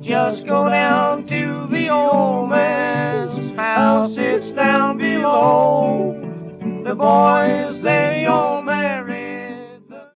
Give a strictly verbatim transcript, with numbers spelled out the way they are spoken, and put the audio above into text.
Just go down to the old man's house, it's down below. The boys